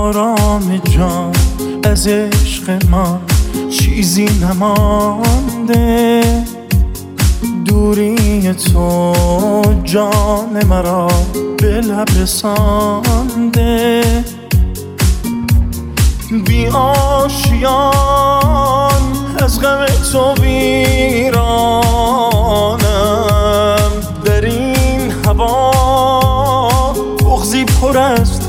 آرام جان از عشق من چیزی نمانده، دوری تو جان مرا به لب رسانده. بی آشیان از غم تو ویرانم، در این هوا بغضی پر از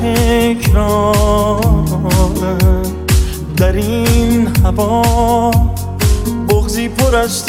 تکرارم، در این هوا بغضی پر از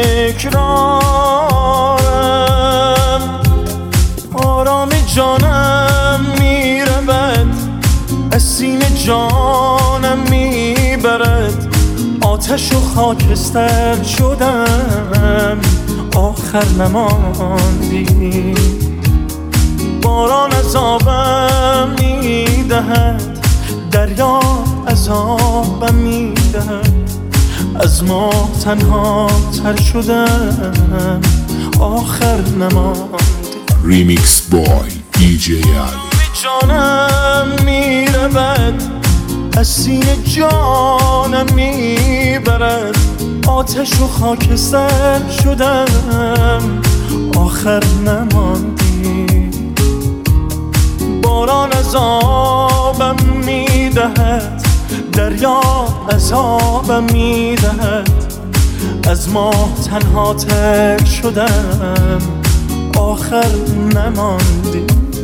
تکرارم. آرام جانم میرود از سینه جانم میبرد، آتش و خاکستر شدم آخر نماندی. باران عذابم میدهد، دریا عذابم میدهد، از ما تنها تر شدم آخر نماندی. ریمیکس بای DJ علی. جانم میرود از سینه جانم میبرد، آتش و خاکستر شدم آخر نماندی. باران عذابم میدهد، دریا عذابم میدهد، از ما تنها تر شدم آخر نماندی.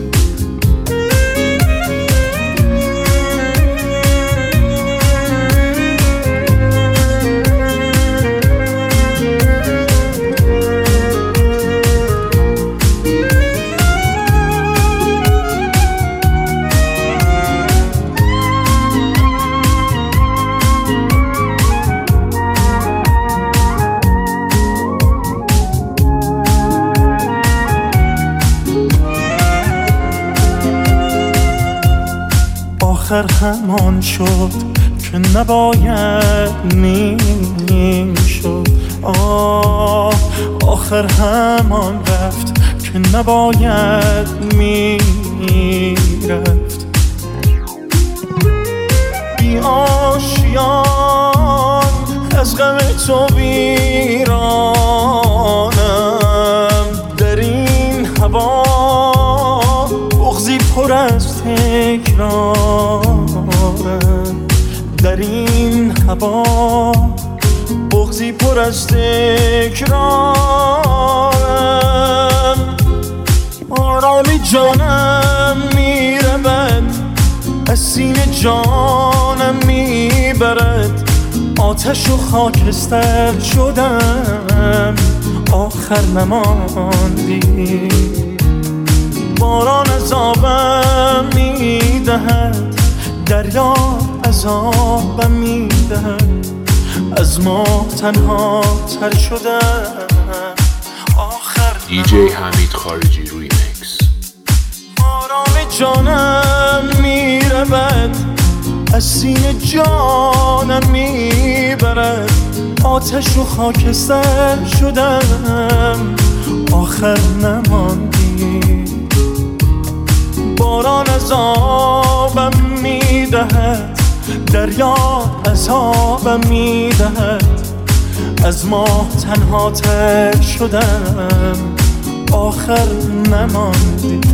آخر همان شد که نباید میشد، آخر همان رفت که نباید میرفت. بی آشیان از غم تو ویرانم، در این هوا بغضی پر از تکرارم، در این هوا بغضی پر از تکرارم. آرام جانم میرود از سینه جانم میبرد، آتش و خاکستر شدم آخر نماندی. باران عذابم میدهد، دریا عذابم میدهد، از ما تنها تر شدم آخر DJ حمید خارجی ریمیکس. آرام جانم میرود از سینه جانم میبرد، آتش و خاکستر شدم آخر نماندی. باران عذابم میدهد، دریا عذابم میدهد، از ما تنها تر شدم آخر نماندی.